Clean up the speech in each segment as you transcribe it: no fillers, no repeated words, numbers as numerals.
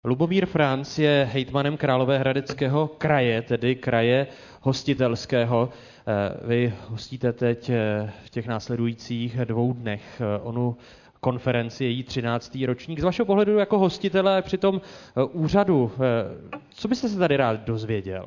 Lubomír Franc je hejtmanem Královéhradeckého kraje, tedy kraje hostitelského. Vy hostíte teď v těch následujících 2 dnech onu konferenci, její 13. ročník. Z vašeho pohledu jako hostitele při tom úřadu, co byste se tady rád dozvěděl?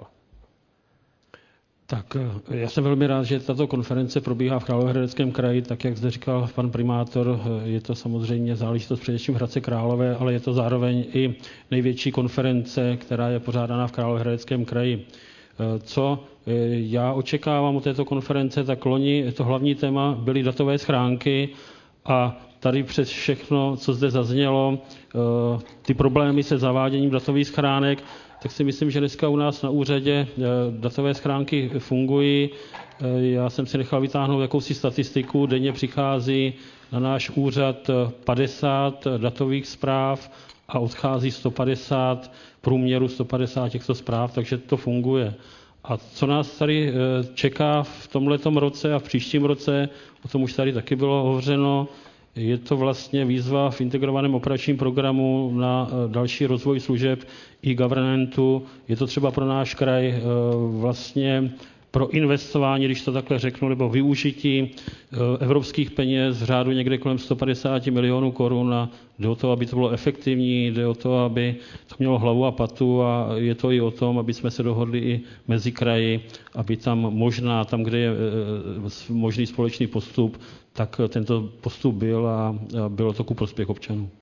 Tak já jsem velmi rád, že tato konference probíhá v Královéhradeckém kraji, tak jak zde říkal pan primátor, je to samozřejmě záležitost především v Hradci Králové, ale je to zároveň i největší konference, která je pořádána v Královéhradeckém kraji. Co já očekávám od této konference, tak loni to hlavní téma byly datové schránky a tady přes všechno, co zde zaznělo, ty problémy se zaváděním datových schránek, tak si myslím, že dneska u nás na úřadě datové schránky fungují. Já jsem si nechal vytáhnout jakousi statistiku. Denně přichází na náš úřad 50 datových zpráv a odchází 150, průměru 150 těchto zpráv, takže to funguje. A co nás tady čeká v tomhletom roce a v příštím roce, o tom už tady taky bylo hovořeno, je to vlastně výzva v integrovaném operačním programu na další rozvoj služeb e-governmentu. Je to třeba pro náš kraj vlastně pro investování, když to takhle řeknu, nebo využití evropských peněz v řádu někde kolem 150 milionů korun a jde o to, aby to bylo efektivní, jde o to, aby to mělo hlavu a patu a je to i o tom, aby jsme se dohodli i mezi kraji, aby tam možná, tam, kde je možný společný postup, tak tento postup byl a bylo to ku prospěch občanů.